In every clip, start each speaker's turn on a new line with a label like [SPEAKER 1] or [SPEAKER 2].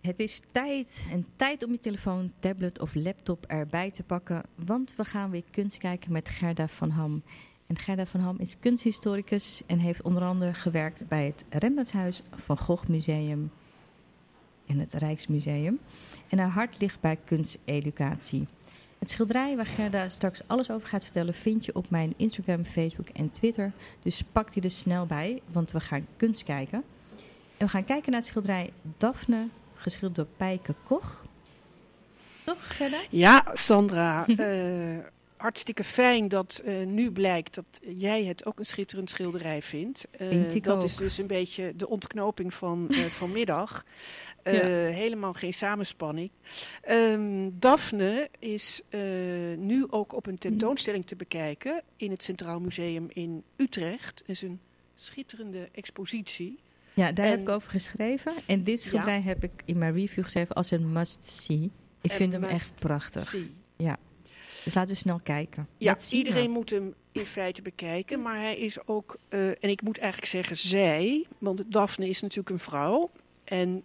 [SPEAKER 1] Het is tijd om je telefoon, tablet of laptop erbij te pakken, want we gaan weer kunst kijken met Gerda van Ham. En Gerda van Ham is kunsthistoricus en heeft onder andere gewerkt bij het Rembrandtshuis, Van Gogh Museum en het Rijksmuseum. En haar hart ligt bij kunsteducatie. Het schilderij waar Gerda straks alles over gaat vertellen vind je op mijn Instagram, Facebook en Twitter. Dus pak die er snel bij, want we gaan kunst kijken. En we gaan kijken naar het schilderij Daphne, geschilderd door Pijke Koch. Toch, Gerda?
[SPEAKER 2] Ja, Sandra. Hartstikke fijn dat nu blijkt dat jij het ook een schitterend schilderij vindt. Dat is dus een beetje de ontknoping van vanmiddag. Helemaal geen samenspanning. Daphne is nu ook op een tentoonstelling te bekijken in het Centraal Museum in Utrecht. Het is een schitterende expositie.
[SPEAKER 1] Ja, daar heb ik over geschreven. En dit schilderij heb ik in mijn review geschreven als een must-see. Ik vind hem echt prachtig. See. Ja. Dus laten we snel kijken.
[SPEAKER 2] Ja, iedereen moet hem in feite bekijken. Maar hij is ook, en ik moet eigenlijk zeggen zij, want Daphne is natuurlijk een vrouw. En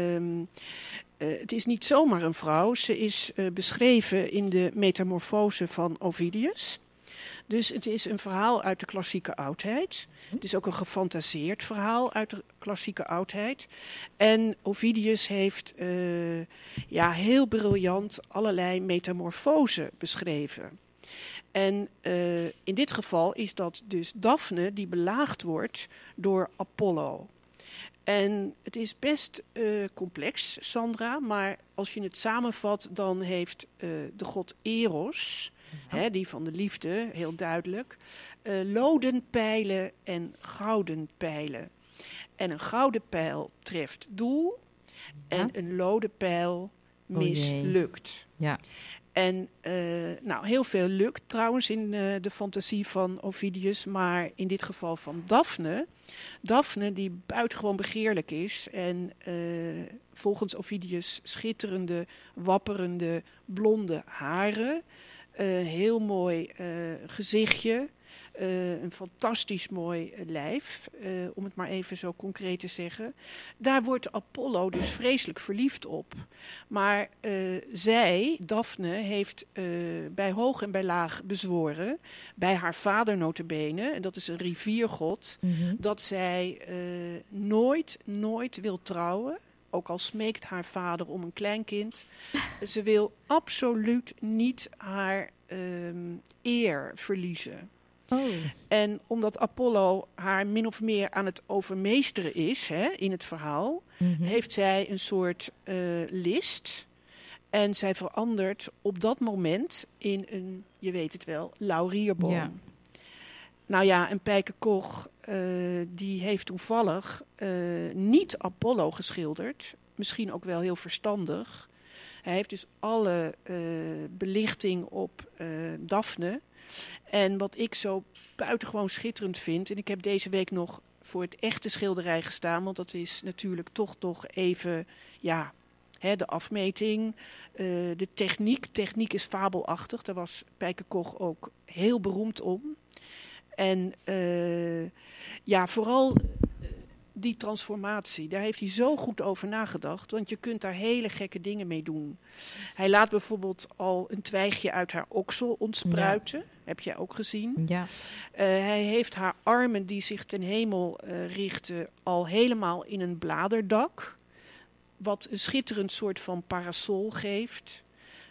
[SPEAKER 2] het is niet zomaar een vrouw. Ze is beschreven in de Metamorfose van Ovidius. Dus het is een verhaal uit de klassieke oudheid. Het is ook een gefantaseerd verhaal uit de klassieke oudheid. En Ovidius heeft heel briljant allerlei metamorfosen beschreven. En in dit geval is dat dus Daphne die belaagd wordt door Apollo. En het is best complex, Sandra, maar als je het samenvat, dan heeft de god Eros, die van de liefde, heel duidelijk, loden pijlen en gouden pijlen. En een gouden pijl treft doel en een loden pijl mislukt.
[SPEAKER 1] Ja.
[SPEAKER 2] En heel veel lukt trouwens in de fantasie van Ovidius, maar in dit geval van Daphne. Daphne die buitengewoon begeerlijk is en volgens Ovidius schitterende, wapperende, blonde haren. Heel mooi gezichtje. Een fantastisch mooi lijf, om het maar even zo concreet te zeggen. Daar wordt Apollo dus vreselijk verliefd op. Maar zij, Daphne, heeft bij hoog en bij laag bezworen, bij haar vader nota bene, en dat is een riviergod, dat zij nooit wil trouwen. Ook al smeekt haar vader om een kleinkind. Ze wil absoluut niet haar eer verliezen. Oh. En omdat Apollo haar min of meer aan het overmeesteren is in het verhaal, heeft zij een soort list. En zij verandert op dat moment in een, je weet het wel, laurierboom. Ja. Nou ja, en Pijke Koch, die heeft toevallig niet Apollo geschilderd. Misschien ook wel heel verstandig. Hij heeft dus alle belichting op Daphne. En wat ik zo buitengewoon schitterend vind, en ik heb deze week nog voor het echte schilderij gestaan, want dat is natuurlijk toch nog even, de afmeting, de techniek. Techniek is fabelachtig, daar was Pijke Koch ook heel beroemd om. En vooral die transformatie, daar heeft hij zo goed over nagedacht. Want je kunt daar hele gekke dingen mee doen. Hij laat bijvoorbeeld al een twijgje uit haar oksel ontspruiten. Ja. Heb jij ook gezien.
[SPEAKER 1] Ja.
[SPEAKER 2] Hij heeft haar armen die zich ten hemel richten al helemaal in een bladerdak. Wat een schitterend soort van parasol geeft.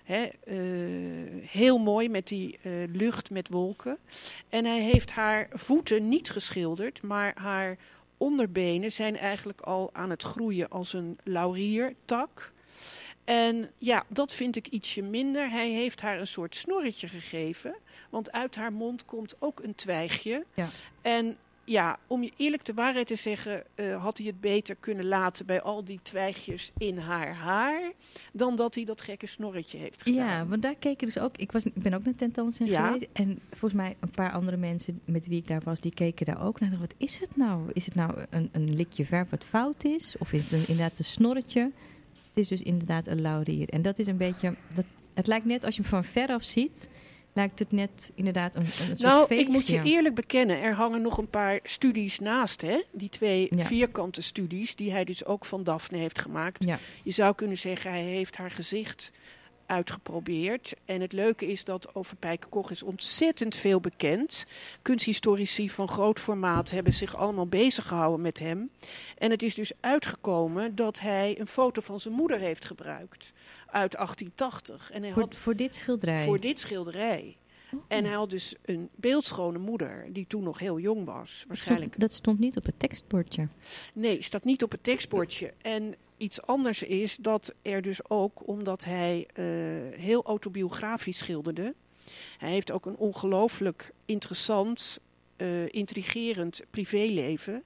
[SPEAKER 2] Heel mooi met die lucht met wolken. En hij heeft haar voeten niet geschilderd, maar haar onderbenen zijn eigenlijk al aan het groeien als een lauriertak. En ja, dat vind ik ietsje minder. Hij heeft haar een soort snorretje gegeven, want uit haar mond komt ook een twijgje. Ja. En ja, om je eerlijk de waarheid te zeggen, had hij het beter kunnen laten bij al die twijgjes in haar haar, dan dat hij dat gekke snorretje heeft gedaan.
[SPEAKER 1] Ja, want daar keken dus ook, ik ben ook naar tentoonstelling geweest. En volgens mij een paar andere mensen met wie ik daar was, die keken daar ook naar. Wat is het nou? Is het nou een likje verf wat fout is? Of is het inderdaad een snorretje? Het is dus inderdaad een laurier. En dat is een beetje, het lijkt net als je hem van veraf ziet, lijkt het net inderdaad een soort
[SPEAKER 2] Nou,
[SPEAKER 1] veegje.
[SPEAKER 2] ik moet je eerlijk bekennen, er hangen nog een paar studies naast, hè? Die 2 vierkante studies, die hij dus ook van Daphne heeft gemaakt.
[SPEAKER 1] Ja.
[SPEAKER 2] Je zou kunnen zeggen, hij heeft haar gezicht uitgeprobeerd. En het leuke is dat over Pijke Koch is ontzettend veel bekend. Kunsthistorici van groot formaat hebben zich allemaal bezig gehouden met hem. En het is dus uitgekomen dat hij een foto van zijn moeder heeft gebruikt uit 1880. En hij
[SPEAKER 1] Voor dit schilderij?
[SPEAKER 2] Voor dit schilderij. En hij had dus een beeldschone moeder die toen nog heel jong was. Waarschijnlijk.
[SPEAKER 1] Dat stond niet op het tekstbordje.
[SPEAKER 2] Nee, staat niet op het tekstbordje. En iets anders is dat er dus ook, omdat hij heel autobiografisch schilderde. Hij heeft ook een ongelooflijk interessant, intrigerend privéleven.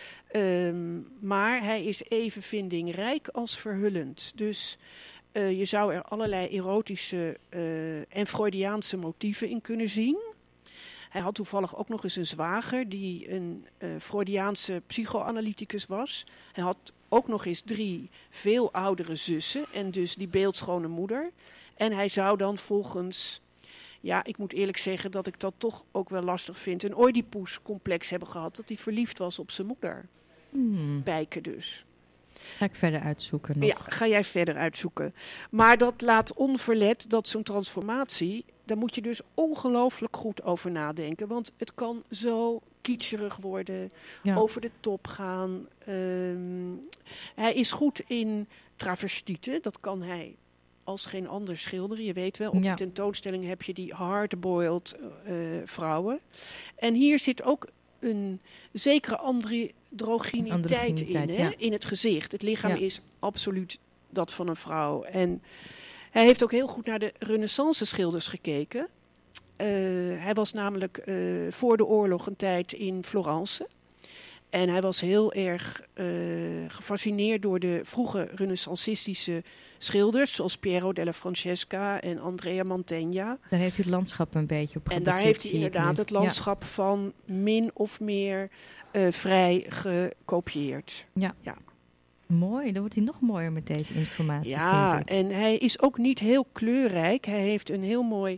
[SPEAKER 2] Maar hij is even vindingrijk als verhullend. Dus je zou er allerlei erotische en Freudiaanse motieven in kunnen zien. Hij had toevallig ook nog eens een zwager die een Freudiaanse psychoanalyticus was. Hij had ook nog eens 3 veel oudere zussen en dus die beeldschone moeder. En hij zou dan volgens, ja, ik moet eerlijk zeggen dat ik dat toch ook wel lastig vind, een Oedipus-complex hebben gehad, dat hij verliefd was op zijn moeder. Pijke dus.
[SPEAKER 1] Ga ik verder uitzoeken nog.
[SPEAKER 2] Ja, ga jij verder uitzoeken. Maar dat laat onverlet dat zo'n transformatie, daar moet je dus ongelooflijk goed over nadenken. Want het kan zo kitscherig worden, over de top gaan. Hij is goed in travestieten, dat kan hij als geen ander schilderen. Je weet wel, op de tentoonstelling heb je die hardboiled vrouwen. En hier zit ook een zekere androgyniteit in, hè? In het gezicht. Het lichaam is absoluut dat van een vrouw. En hij heeft ook heel goed naar de Renaissance schilders gekeken. Hij was namelijk voor de oorlog een tijd in Florence. En hij was heel erg gefascineerd door de vroege renaissancistische schilders, zoals Piero della Francesca en Andrea Mantegna.
[SPEAKER 1] Daar heeft u het landschap een beetje op gebaseerd.
[SPEAKER 2] En daar heeft hij inderdaad het landschap van min of meer vrij gekopieerd.
[SPEAKER 1] Ja. Mooi, dan wordt hij nog mooier met deze informatie.
[SPEAKER 2] Ja, en hij is ook niet heel kleurrijk. Hij heeft een heel mooi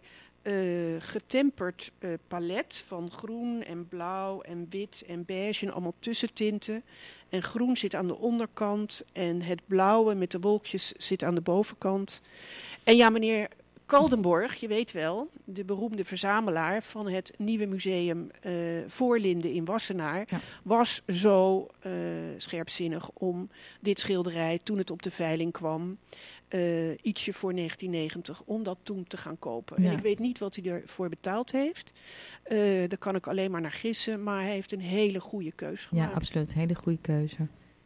[SPEAKER 2] getemperd palet van groen en blauw en wit en beige en allemaal tussentinten. En groen zit aan de onderkant en het blauwe met de wolkjes zit aan de bovenkant. En ja, meneer Kaldenborg, je weet wel, de beroemde verzamelaar van het nieuwe museum Voorlinden in Wassenaar, was zo scherpzinnig om dit schilderij, toen het op de veiling kwam, ietsje voor 1990, om dat toen te gaan kopen. En ik weet niet wat hij ervoor betaald heeft. Daar kan ik alleen maar naar gissen, maar hij heeft een hele goede keuze gemaakt.
[SPEAKER 1] Ja, absoluut. Een hele goede keuze.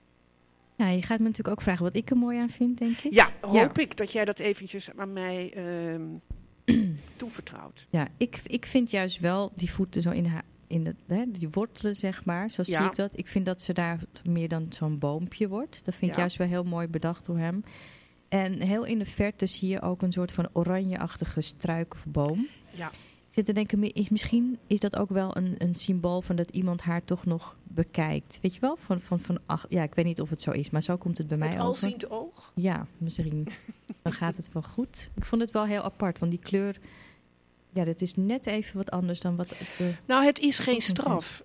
[SPEAKER 1] Ja, je gaat me natuurlijk ook vragen wat ik er mooi aan vind, denk ik.
[SPEAKER 2] Ja, hoop ik dat jij dat eventjes aan mij toevertrouwt.
[SPEAKER 1] Ja, ik vind juist wel die voeten zo die wortelen, zeg maar. Zo zie ik dat. Ik vind dat ze daar meer dan zo'n boompje wordt. Dat vind ik juist wel heel mooi bedacht door hem. En heel in de verte zie je ook een soort van oranjeachtige struik of boom.
[SPEAKER 2] Ja.
[SPEAKER 1] Ik zit te denken, misschien is dat ook wel een symbool van dat iemand haar toch nog bekijkt. Weet je wel? Ja, ik weet niet of het zo is, maar zo komt het bij mij over.
[SPEAKER 2] Het alziend oog?
[SPEAKER 1] Ja, misschien. Dan gaat het wel goed. Ik vond het wel heel apart, want die kleur, ja, dat is net even wat anders dan wat...
[SPEAKER 2] Nou, het is geen straf.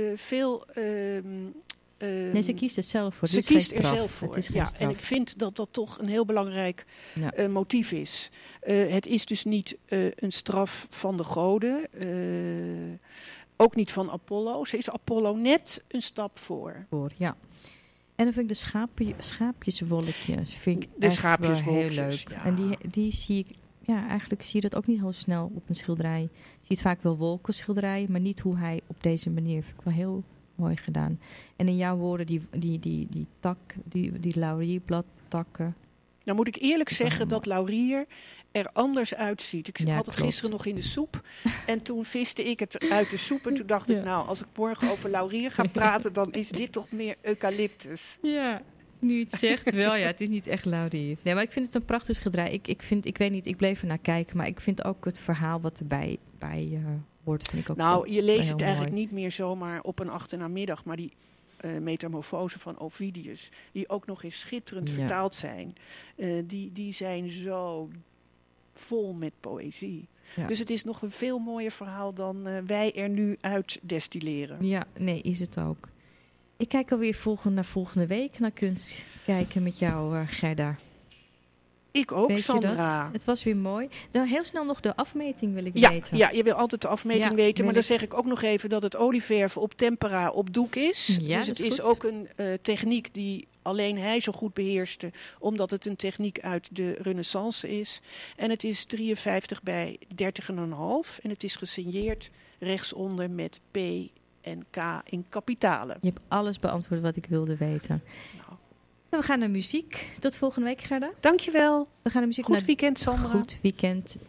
[SPEAKER 1] Nee, ze kiest het zelf voor.
[SPEAKER 2] Ze kiest er zelf voor. Ja, en ik vind dat dat toch een heel belangrijk motief is. Het is dus niet een straf van de goden. Ook niet van Apollo. Ze is Apollo net een stap voor.
[SPEAKER 1] Ja. En dan vind ik de schaapjeswolkjes vind ik
[SPEAKER 2] de
[SPEAKER 1] schaapjeswolkjes heel leuk.
[SPEAKER 2] Ja.
[SPEAKER 1] En die zie ik... Ja, eigenlijk zie je dat ook niet heel snel op een schilderij. Je ziet vaak wel wolkenschilderijen, maar niet hoe hij op deze manier... Vind ik wel heel mooi gedaan. En in jouw woorden, die tak, die laurierbladtakken.
[SPEAKER 2] Nou moet ik eerlijk zeggen dat laurier er anders uitziet. Ik had het gisteren nog in de soep. En toen viste ik het uit de soep. En toen dacht ik, nou, als ik morgen over laurier ga praten, dan is dit toch meer eucalyptus.
[SPEAKER 1] Ja, nu je het zegt wel. Ja, het is niet echt laurier. Nee, maar ik vind het een prachtig schilderij. Ik weet niet, ik bleef er naar kijken. Maar ik vind ook het verhaal wat erbij hoort, vind ik ook.
[SPEAKER 2] Nou, je leest het eigenlijk niet meer zomaar op een achternamiddag. Maar die metamorfose van Ovidius, die ook nog eens schitterend vertaald zijn. Die zijn zo vol met poëzie.
[SPEAKER 1] Ja.
[SPEAKER 2] Dus het is nog een veel mooier verhaal dan wij er nu uit destilleren.
[SPEAKER 1] Ja, nee, is het ook. Ik kijk alweer naar volgende week naar kunst kijken met jou, Gerda.
[SPEAKER 2] Ik ook,
[SPEAKER 1] Weet je
[SPEAKER 2] Sandra.
[SPEAKER 1] dat? Het was weer mooi. Dan heel snel nog de afmeting wil ik weten.
[SPEAKER 2] Ja, je wil altijd de afmeting weten. Maar
[SPEAKER 1] wil
[SPEAKER 2] dan zeg ik ook nog even dat het olieverf op tempera op doek is.
[SPEAKER 1] Ja,
[SPEAKER 2] dus
[SPEAKER 1] dat
[SPEAKER 2] het
[SPEAKER 1] is
[SPEAKER 2] is
[SPEAKER 1] goed.
[SPEAKER 2] ook een techniek die alleen hij zo goed beheerste. Omdat het een techniek uit de Renaissance is. En het is 53 bij 30,5. En het is gesigneerd rechtsonder met P en K in kapitalen.
[SPEAKER 1] Je hebt alles beantwoord wat ik wilde weten.
[SPEAKER 2] Nou,
[SPEAKER 1] En we gaan naar muziek. Tot volgende week, Gerda.
[SPEAKER 2] dankjewel.
[SPEAKER 1] We gaan naar muziek.
[SPEAKER 2] Goed weekend, Sandra.
[SPEAKER 1] Goed weekend.